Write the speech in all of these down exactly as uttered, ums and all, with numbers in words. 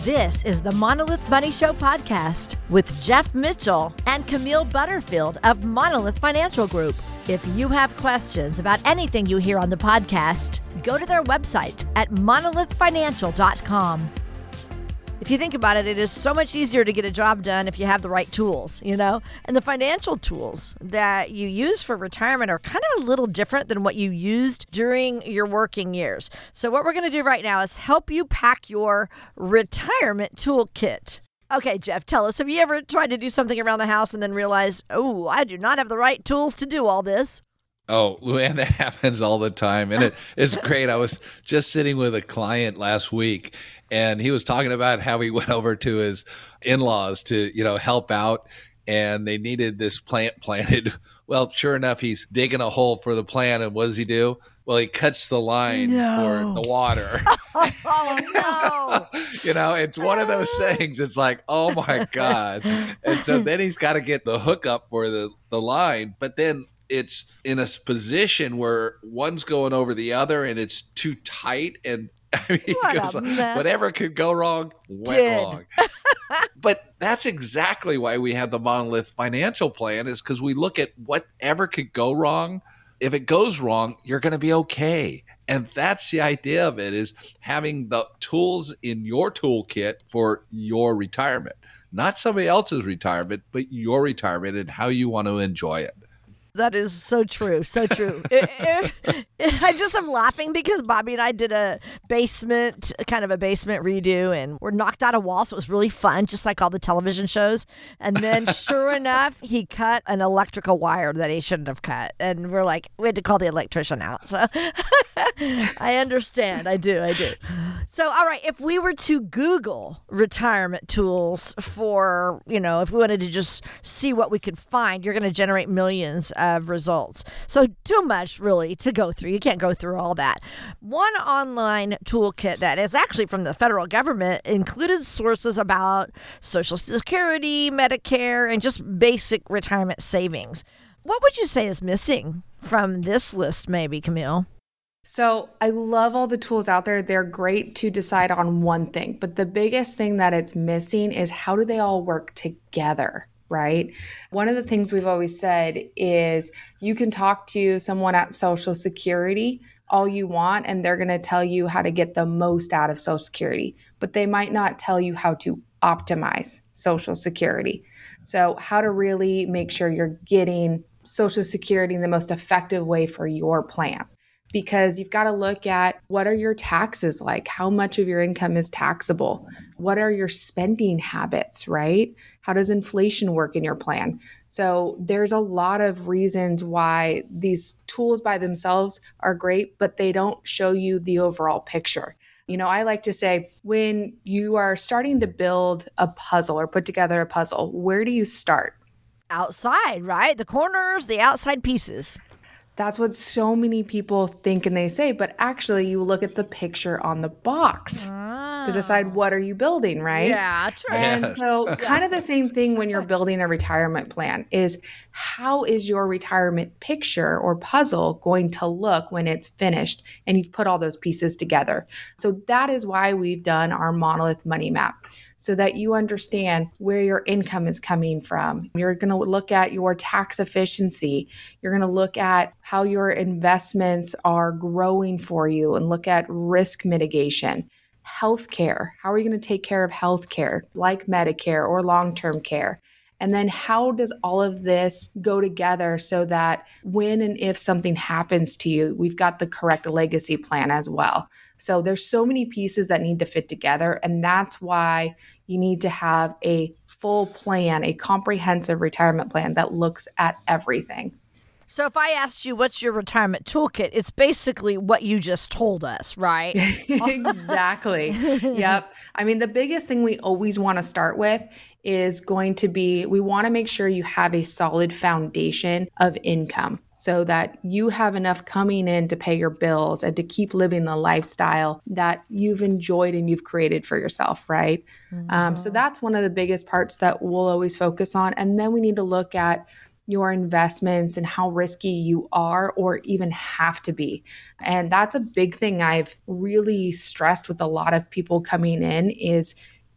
This is the Monolith Money Show podcast with Jeff Mitchell and Camille Butterfield of Monolith Financial Group. If you have questions about anything you hear on the podcast, go to their website at monolith financial dot com. If you think about it, it is so much easier to get a job done if you have the right tools, you know? And the financial tools that you use for retirement are kind of a little different than what you used during your working years. So what we're going to do right now is help you pack your retirement toolkit. Okay, Jeff, tell us, have you ever tried to do something around the house and then realized, oh, I do not have the right tools to do all this? Oh, Luann, that happens all the time. And it, it's great. I was just sitting with a client last week, and he was talking about how he went over to his in-laws to, you know, help out, and they needed this plant planted. Well, sure enough, he's digging a hole for the plant, and what does he do? Well, he cuts the line No. for the water. Oh, no. You know, it's one of those things. It's like, oh, my God. And so then he's got to get the hookup for the, the line, but then it's in a position where one's going over the other and it's too tight. And I mean, he What goes, a mess. whatever could go wrong went Did. wrong. But that's exactly why we have the Monolith Financial Plan, is because we look at whatever could go wrong. If it goes wrong, you're going to be okay. And that's the idea of it, is having the tools in your toolkit for your retirement, not somebody else's retirement, but your retirement and how you want to enjoy it. That is so true, so true. It- it- it- I just am laughing because Bobby and I did a basement, kind of a basement redo, and we're knocked out a wall, so it was really fun, just like all the television shows. And then sure enough, he cut an electrical wire that he shouldn't have cut. And we're like, we had to call the electrician out. So I understand. I do, I do. So, all right, if we were to Google retirement tools for, you know, if we wanted to just see what we could find, you're going to generate millions of results. So too much really to go through. You can't go through all that. One online toolkit that is actually from the federal government included sources about Social Security, Medicare, and just basic retirement savings. What would you say is missing from this list, maybe, Camille? So I love all the tools out there. They're great to decide on one thing, but the biggest thing that it's missing is how do they all work together, right? One of the things we've always said is you can talk to someone at Social Security all you want, and they're going to tell you how to get the most out of Social Security, but they might not tell you how to optimize Social Security. So how to really make sure you're getting Social Security in the most effective way for your plan. Because you've got to look at what are your taxes like? How much of your income is taxable? What are your spending habits, right? How does inflation work in your plan? So there's a lot of reasons why these tools by themselves are great, but they don't show you the overall picture. You know, I like to say when you are starting to build a puzzle or put together a puzzle, where do you start? Outside, right? The corners, the outside pieces. That's what so many people think and they say, but actually you look at the picture on the box to decide what are you building, right? Yeah, true. And Yes. so kind of the same thing when you're building a retirement plan is how is your retirement picture or puzzle going to look when it's finished and you've put all those pieces together? So that is why we've done our Monolith Money Map, so that you understand where your income is coming from. You're going to look at your tax efficiency. You're going to look at how your investments are growing for you and look at risk mitigation. Healthcare. How are you going to take care of healthcare, like Medicare or long-term care? And then how does all of this go together so that when and if something happens to you, we've got the correct legacy plan as well. So there's so many pieces that need to fit together. And that's why you need to have a full plan, a comprehensive retirement plan that looks at everything. So if I asked you what's your retirement toolkit, it's basically what you just told us, right? Exactly. Yep. I mean, the biggest thing we always want to start with is going to be, we want to make sure you have a solid foundation of income so that you have enough coming in to pay your bills and to keep living the lifestyle that you've enjoyed and you've created for yourself, right? Mm-hmm. Um, so that's one of the biggest parts that we'll always focus on. And then we need to look at your investments and how risky you are or even have to be. And that's a big thing I've really stressed with a lot of people coming in is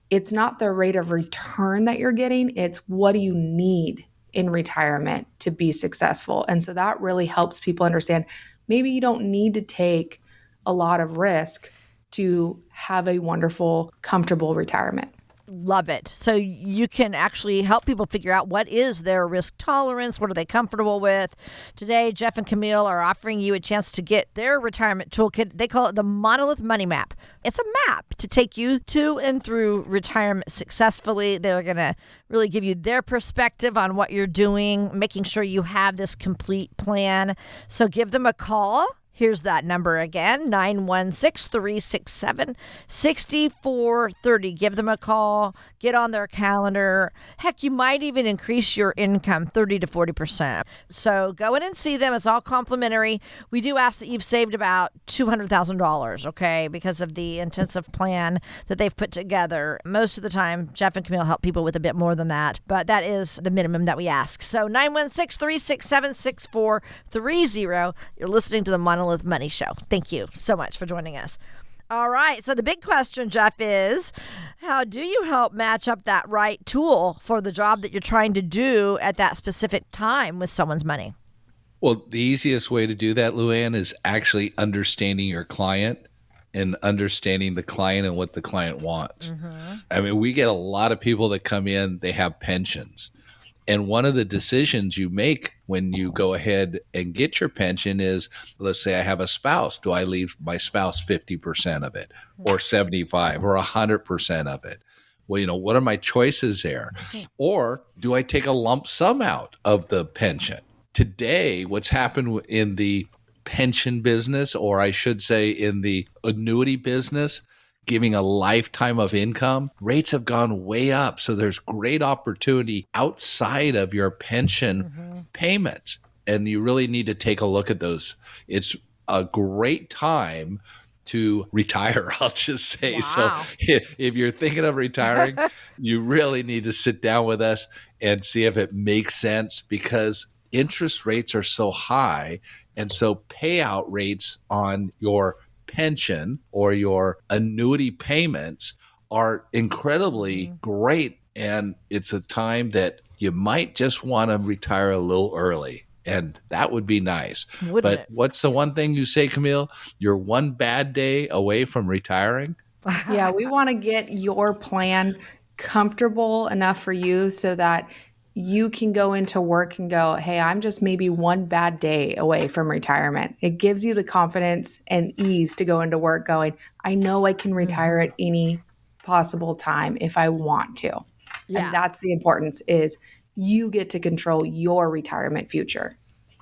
it's not the rate of return that you're getting, it's what do you need in retirement to be successful. And so that really helps people understand maybe you don't need to take a lot of risk to have a wonderful, comfortable retirement. Love it. So you can actually help people figure out what is their risk tolerance, what are they comfortable with. Today, Jeff and Camille are offering you a chance to get their retirement toolkit. They call it the Monolith Money Map. It's a map to take you to and through retirement successfully. They're going to really give you their perspective on what you're doing, making sure you have this complete plan. So give them a call. Here's that number again, nine one six, three six seven, six four three zero. Give them a call. Get on their calendar. Heck, you might even increase your income thirty to forty percent. So go in and see them. It's all complimentary. We do ask that you've saved about two hundred thousand dollars, okay, because of the intensive plan that they've put together. Most of the time, Jeff and Camille help people with a bit more than that, but that is the minimum that we ask. So nine one six, three six seven, six four three zero. You're listening to the Monolith Money Show. Thank you so much for joining us. All right. So the big question, Jeff, is how do you help match up that right tool for the job that you're trying to do at that specific time with someone's money? Well, the easiest way to do that, Luann, is actually understanding your client and understanding the client and what the client wants. Mm-hmm. I mean, we get a lot of people that come in, they have pensions. And one of the decisions you make when you go ahead and get your pension is, let's say I have a spouse. Do I leave my spouse fifty percent of it or seventy-five or one hundred percent of it? Well, you know, what are my choices there? Or do I take a lump sum out of the pension? Today, what's happened in the pension business, or I should say in the annuity business, giving a lifetime of income, rates have gone way up. So there's great opportunity outside of your pension mm-hmm. payments. And you really need to take a look at those. It's a great time to retire, I'll just say. Wow. So if, if you're thinking of retiring, you really need to sit down with us and see if it makes sense, because interest rates are so high. And so payout rates on your pension or your annuity payments are incredibly mm-hmm. great. And it's a time that you might just want to retire a little early. And that would be nice. Wouldn't but it? What's the one thing you say, Camille? You're one bad day away from retiring? Yeah, we want to get your plan comfortable enough for you so that you can go into work and go, hey, I'm just maybe one bad day away from retirement. It gives you the confidence and ease to go into work going, I know I can retire at any possible time if I want to. Yeah. And that's the importance, is you get to control your retirement future.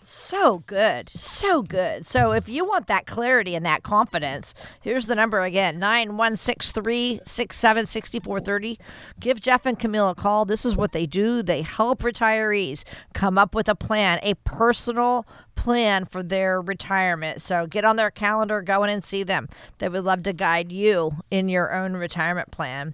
So good. So good. So if you want that clarity and that confidence, here's the number again, nine one six, three six seven, six four three zero. Give Jeff and Camille a call. This is what they do. They help retirees come up with a plan, a personal plan for their retirement. So get on their calendar, go in and see them. They would love to guide you in your own retirement plan.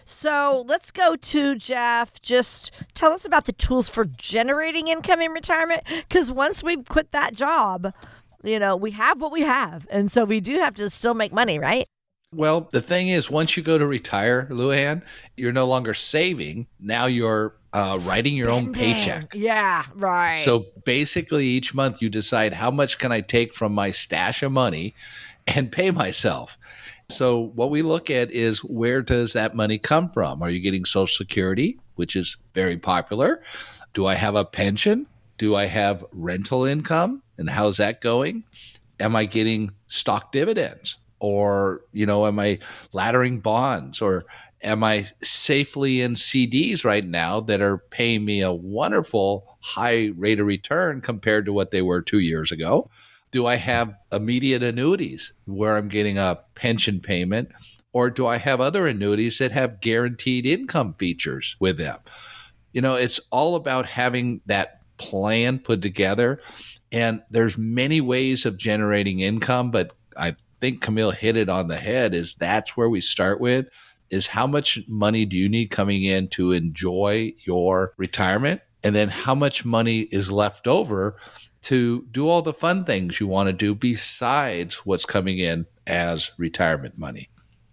So let's go to Jeff. Just tell us about the tools for generating income in retirement, because once we quit that job, you know, we have what we have. And so we do have to still make money, right? Well, the thing is, once you go to retire, Luann, you're no longer saving. Now you're uh, writing your own paycheck. Yeah, right. So basically, each month you decide, how much can I take from my stash of money and pay myself? So what we look at is, where does that money come from? Are you getting Social Security, which is very popular? Do I have a pension? Do I have rental income? And how's that going? Am I getting stock dividends? Or, you know, am I laddering bonds? Or am I safely in C Ds right now that are paying me a wonderful high rate of return compared to what they were two years ago? Do I have immediate annuities where I'm getting a pension payment? Or do I have other annuities that have guaranteed income features with them? You know, it's all about having that plan put together. And there's many ways of generating income, but I think Camille hit it on the head. Is that's where we start with, is how much money do you need coming in to enjoy your retirement? And then how much money is left over to do all the fun things you want to do besides what's coming in as retirement money?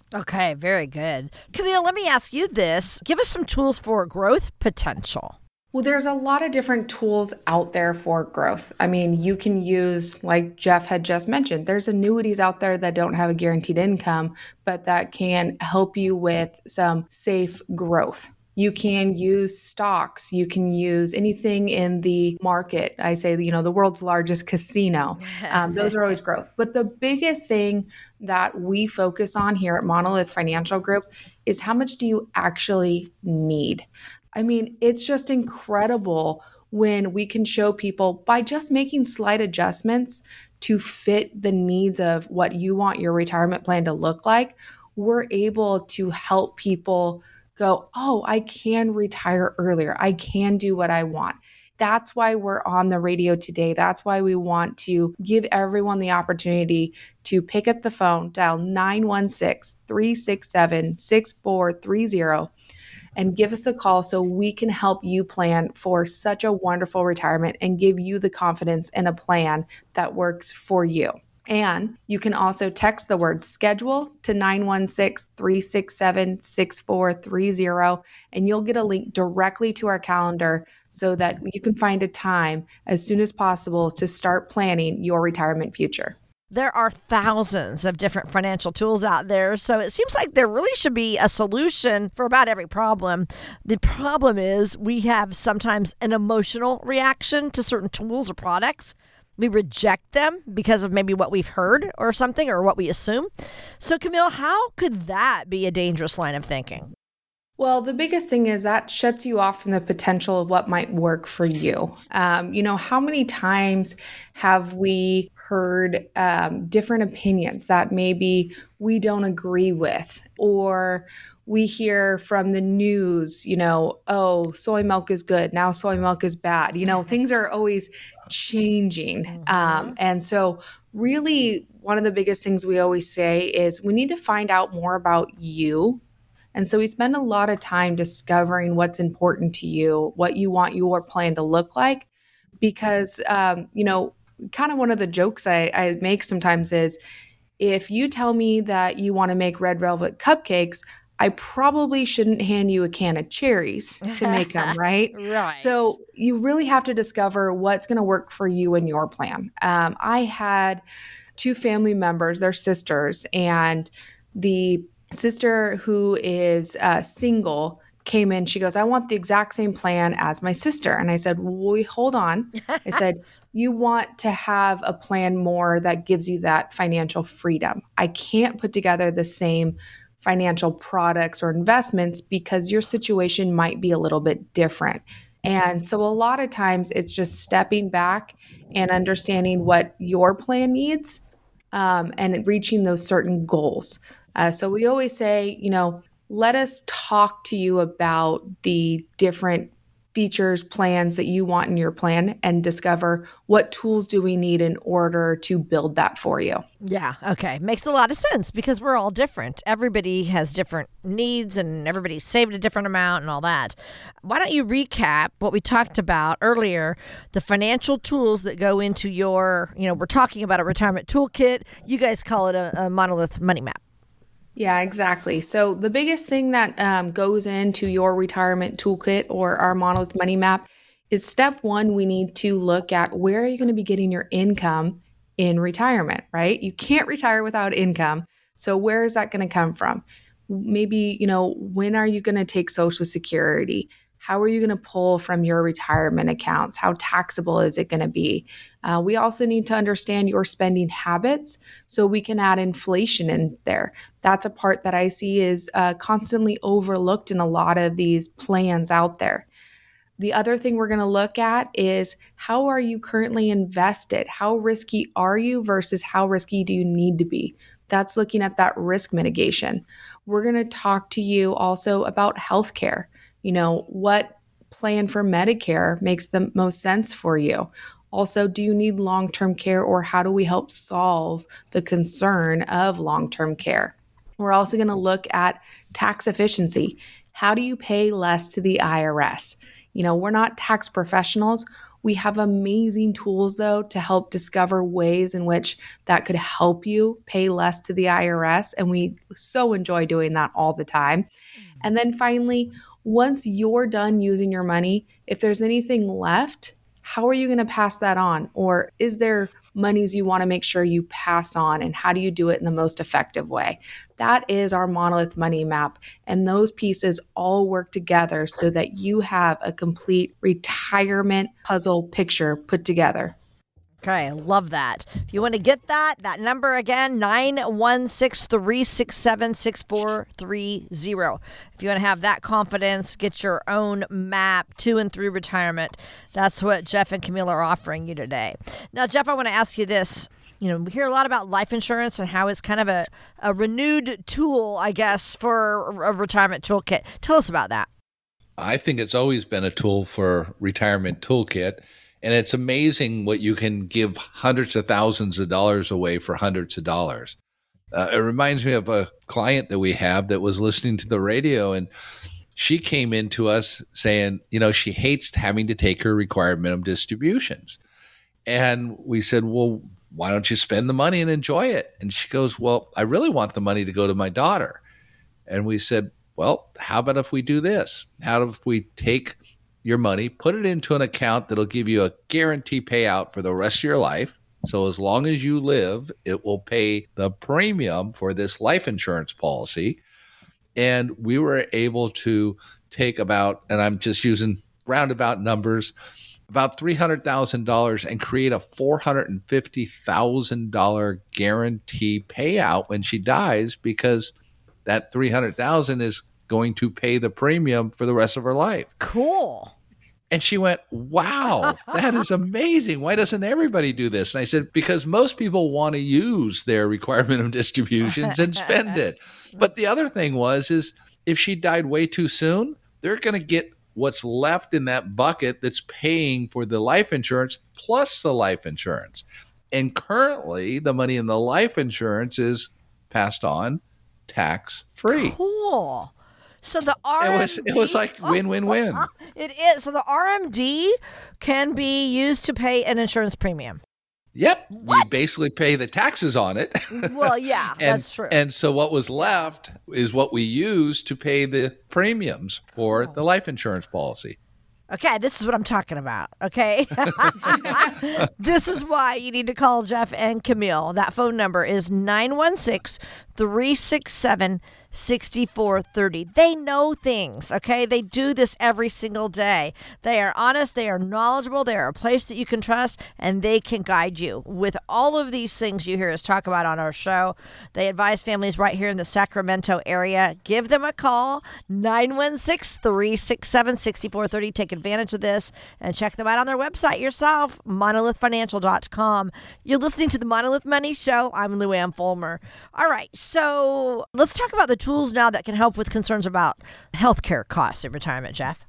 Okay, very good. Camille, let me ask you this. Give us some tools for growth potential. Well, there's a lot of different tools out there for growth. I mean, you can use, like Jeff had just mentioned, there's annuities out there that don't have a guaranteed income, but that can help you with some safe growth. You can use stocks. You can use anything in the market. I say, you know, the world's largest casino. Um, those are always growth. But the biggest thing that we focus on here at Monolith Financial Group is how much do you actually need? I mean, it's just incredible when we can show people by just making slight adjustments to fit the needs of what you want your retirement plan to look like. We're able to help people go, oh, I can retire earlier. I can do what I want. That's why we're on the radio today. That's why we want to give everyone the opportunity to pick up the phone, dial nine one six, three six seven, six four three zero, and give us a call so we can help you plan for such a wonderful retirement and give you the confidence in a plan that works for you. And you can also text the word schedule to nine one six, three six seven, six four three zero, and you'll get a link directly to our calendar so that you can find a time as soon as possible to start planning your retirement future. There are thousands of different financial tools out there, so it seems like there really should be a solution for about every problem. The problem is we have sometimes an emotional reaction to certain tools or products. We reject them because of maybe what we've heard or something or what we assume. So, Camille, how could that be a dangerous line of thinking? Well, the biggest thing is that shuts you off from the potential of what might work for you. Um, you know, how many times have we heard um, different opinions that maybe we don't agree with, or we hear from the news, you know, oh, soy milk is good. Now soy milk is bad. You know, things are always changing. Mm-hmm. Um, and so really one of the biggest things we always say is we need to find out more about you. And so we spend a lot of time discovering what's important to you, what you want your plan to look like, because, um, you know, kind of one of the jokes I, I make sometimes is if you tell me that you want to make red velvet cupcakes, I probably shouldn't hand you a can of cherries to make them, right? Right. So you really have to discover what's going to work for you and your plan. Um, I had two family members, they're sisters, and the sister who is uh, single came in. She goes, I want the exact same plan as my sister. And I said, wait, hold on. I said, you want to have a plan more that gives you that financial freedom. I can't put together the same financial products or investments because your situation might be a little bit different. And so a lot of times it's just stepping back and understanding what your plan needs um, and reaching those certain goals. Uh, so we always say, you know, let us talk to you about the different features, plans that you want in your plan and discover what tools do we need in order to build that for you. Yeah, okay. Makes a lot of sense because we're all different. Everybody has different needs and everybody's saved a different amount and all that. Why don't you recap what we talked about earlier, the financial tools that go into your, you know, we're talking about a retirement toolkit. You guys call it a, a Monolith Money Map. Yeah, exactly. So the biggest thing that um, goes into your retirement toolkit or our Monolith Money Map is step one, we need to look at where are you going to be getting your income in retirement, right? You can't retire without income. So where is that going to come from? Maybe, you know, when are you going to take Social Security? How are you going to pull from your retirement accounts? How taxable is it going to be? Uh, we also need to understand your spending habits so we can add inflation in there. That's a part that I see is uh, constantly overlooked in a lot of these plans out there. The other thing we're going to look at is how are you currently invested? How risky are you versus how risky do you need to be? That's looking at that risk mitigation. We're going to talk to you also about healthcare. You know, what plan for Medicare makes the most sense for you? Also, do you need long-term care or how do we help solve the concern of long-term care? We're also going to look at tax efficiency. How do you pay less to the I R S? You know, we're not tax professionals. We have amazing tools, though, to help discover ways in which that could help you pay less to the I R S. And we so enjoy doing that all the time. And then finally, once you're done using your money, if there's anything left, how are you going to pass that on? Or is there monies you want to make sure you pass on, and how do you do it in the most effective way? That is our Monolith Money Map. And those pieces all work together so that you have a complete retirement puzzle picture put together. Okay, I love that. If you want to get that, that number again, nine one six, three six seven, six four three zero. If you want to have that confidence, get your own map to and through retirement. That's what Jeff and Camille are offering you today. Now, Jeff, I want to ask you this. You know, we hear a lot about life insurance and how it's kind of a, a renewed tool, I guess, for a retirement toolkit. Tell us about that. I think it's always been a tool for retirement toolkit. And it's amazing what you can give hundreds of thousands of dollars away for hundreds of dollars. Uh, it reminds me of a client that we have that was listening to the radio, and she came into us saying, you know, she hates having to take her required minimum distributions. And we said, well, why don't you spend the money and enjoy it? And she goes, well, I really want the money to go to my daughter. And we said, well, how about if we do this? How about if we take your money, put it into an account that'll give you a guarantee payout for the rest of your life. So as long as you live, it will pay the premium for this life insurance policy. And we were able to take about, and I'm just using roundabout numbers, about three hundred thousand dollars and create a four hundred fifty thousand dollars guarantee payout when she dies, because that three hundred thousand dollars is going to pay the premium for the rest of her life. Cool. And she went, wow, that is amazing. Why doesn't everybody do this? And I said, because most people want to use their required minimum distributions and spend it. But the other thing was, is if she died way too soon, they're going to get what's left in that bucket that's paying for the life insurance plus the life insurance. And currently, the money in the life insurance is passed on tax-free. Cool. So the R M D, it was it was like win win win. It is. So the R M D can be used to pay an insurance premium. Yep. What? You basically pay the taxes on it. Well, yeah, and, that's true. And so what was left is what we use to pay the premiums for oh. the life insurance policy. Okay, this is what I'm talking about, okay? This is why you need to call Jeff and Camille. That phone number is nine one six, three six seven, six four three zero. They know things, okay? They do this every single day. They are honest, they are knowledgeable, they are a place that you can trust, and they can guide you with all of these things you hear us talk about on our show. They advise families right here in the Sacramento area. Give them a call, nine one six, three six seven, six four three zero. Take advantage of this and check them out on their website yourself, monolith financial dot com. You're listening to the Monolith Money Show. I'm Lou Ann Fulmer. All right, so let's talk about the tools now that can help with concerns about healthcare costs in retirement, Jeff.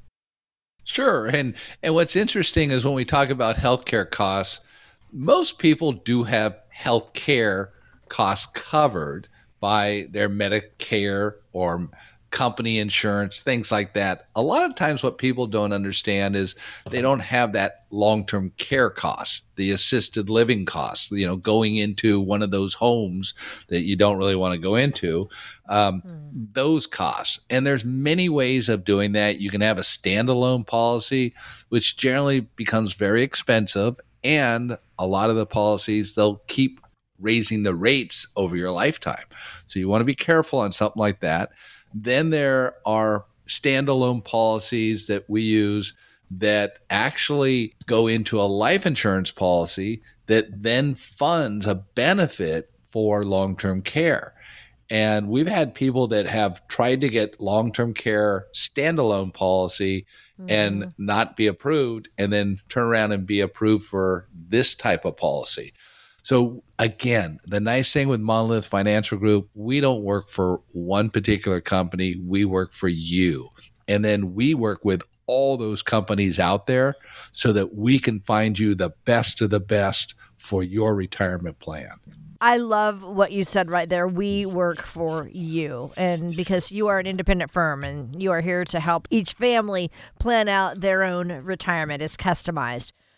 Sure. And and what's interesting is when we talk about healthcare costs, most people do have healthcare costs covered by their Medicare or company insurance, things like that. A lot of times what people don't understand is they don't have that long-term care costs, the assisted living costs, you know, going into one of those homes that you don't really want to go into, um, mm. those costs. And there's many ways of doing that. You can have a standalone policy, which generally becomes very expensive. And a lot of the policies, they'll keep raising the rates over your lifetime. So you want to be careful on something like that. Then there are standalone policies that we use that actually go into a life insurance policy that then funds a benefit for long-term care. And we've had people that have tried to get long-term care standalone policy mm. and not be approved, and then turn around and be approved for this type of policy. So again, the nice thing with Monolith Financial Group, we don't work for one particular company. We work for you. And then we work with all those companies out there so that we can find you the best of the best for your retirement plan. I love what you said right there. We work for you. And because you are an independent firm and you are here to help each family plan out their own retirement. It's customized.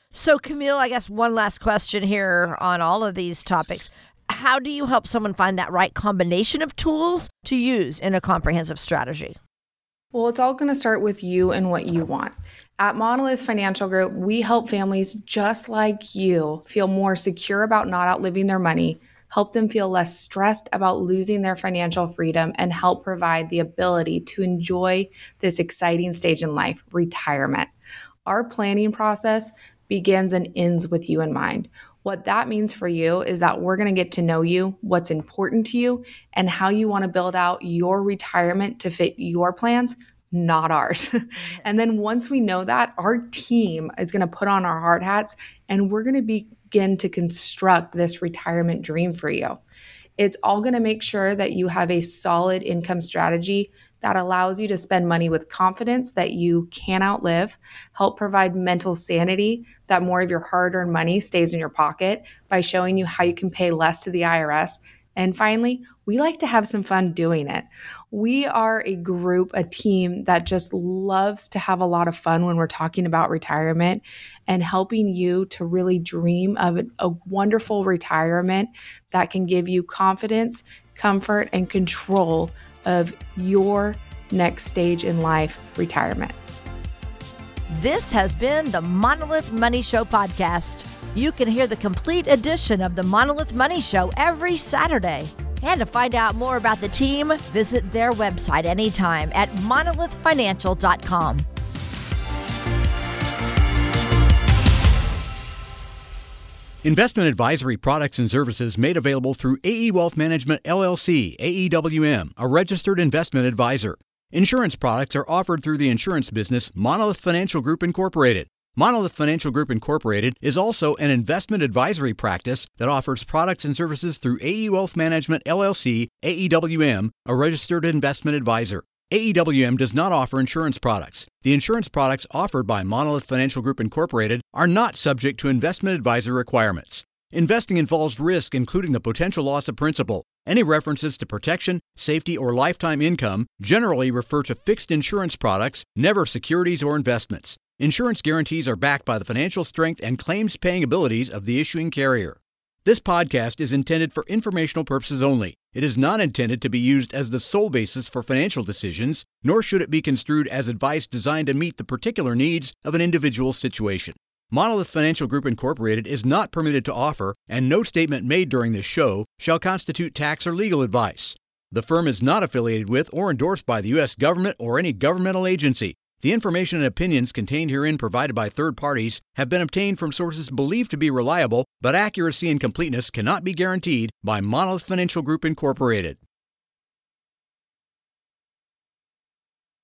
So, Camille, I guess one last question here on all of these topics. How do you help someone find that right combination of tools to use in a comprehensive strategy? Well, it's all going to start with you and what you want. At Monolith Financial Group, we help families just like you feel more secure about not outliving their money, help them feel less stressed about losing their financial freedom, and help provide the ability to enjoy this exciting stage in life, retirement. Our planning process begins and ends with you in mind. What that means for you is that we're going to get to know you, what's important to you, and how you want to build out your retirement to fit your plans, not ours. And then once we know that, our team is going to put on our hard hats and we're going to begin to construct this retirement dream for you. It's all going to make sure that you have a solid income strategy that allows you to spend money with confidence that you can outlive, help provide mental sanity that more of your hard-earned money stays in your pocket by showing you how you can pay less to the I R S. And finally, we like to have some fun doing it. We are a group, a team that just loves to have a lot of fun when we're talking about retirement and helping you to really dream of a wonderful retirement that can give you confidence, comfort, and control of your next stage in life, retirement. This has been the Monolith Money Show podcast. You can hear the complete edition of the Monolith Money Show every Saturday. And to find out more about the team, visit their website anytime at monolith financial dot com. Investment advisory products and services made available through A E Wealth Management, L L C, A E W M, a registered investment advisor. Insurance products are offered through the insurance business Monolith Financial Group Incorporated. Monolith Financial Group Incorporated is also an investment advisory practice that offers products and services through A E Wealth Management, L L C, A E W M, a registered investment advisor. A E W M does not offer insurance products. The insurance products offered by Monolith Financial Group Incorporated are not subject to investment advisor requirements. Investing involves risk, including the potential loss of principal. Any references to protection, safety, or lifetime income generally refer to fixed insurance products, never securities or investments. Insurance guarantees are backed by the financial strength and claims-paying abilities of the issuing carrier. This podcast is intended for informational purposes only. It is not intended to be used as the sole basis for financial decisions, nor should it be construed as advice designed to meet the particular needs of an individual situation. Monolith Financial Group Incorporated is not permitted to offer, and no statement made during this show shall constitute tax or legal advice. The firm is not affiliated with or endorsed by the U S government or any governmental agency. The information and opinions contained herein provided by third parties have been obtained from sources believed to be reliable, but accuracy and completeness cannot be guaranteed by Monolith Financial Group Incorporated.